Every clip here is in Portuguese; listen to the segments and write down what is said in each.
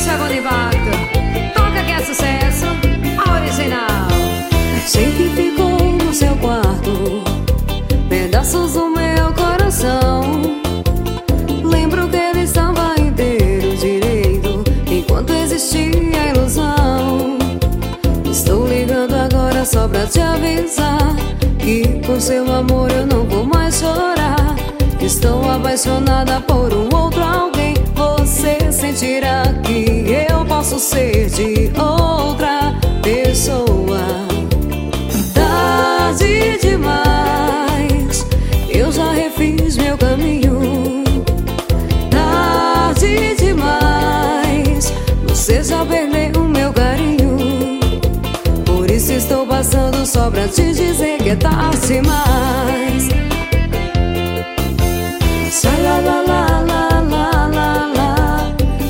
segundo impacto. Toca que é sucesso, a original. Sei que ficou no seu quarto pedaços do meu coração. Lembro que ele estava inteiro direito enquanto existia a ilusão. Estou ligando agora só pra te avisar que por seu amor eu não vou mais chorar. Estou apaixonada por um outro alguém. Você sentirá que eu posso ser de outra pessoa. Tarde demais, eu já refiz meu caminho. Tarde demais, você já perdeu o meu carinho. Por isso estou passando só pra te dizer que é tarde demais. Xalalalalalalala,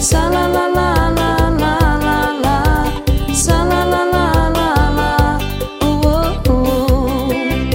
xalalalalalalala, xalalalalalalala, oh, oh, oh.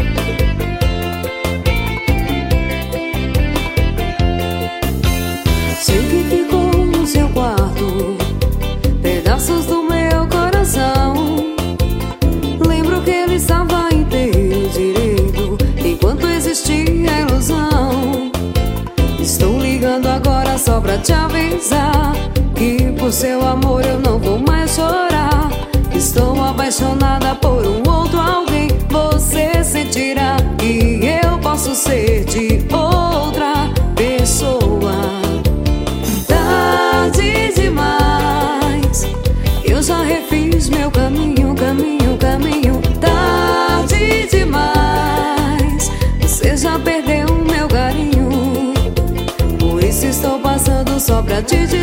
Sei que ficou no seu quarto pedaços do meu coração. Lembro que ele estava inteiro direito enquanto existia a ilusão. Estou ligando agora só pra te avisar que por seu amor eu não vou mais chorar. Estou apaixonada por um outro alguém. Você sentirá que eu posso ser de outra pessoa. Tarde demais, eu já refiz meu caminho, caminho, caminho. Tarde demais, você já perdeu o meu carinho. Por isso estou passando só pra te dizer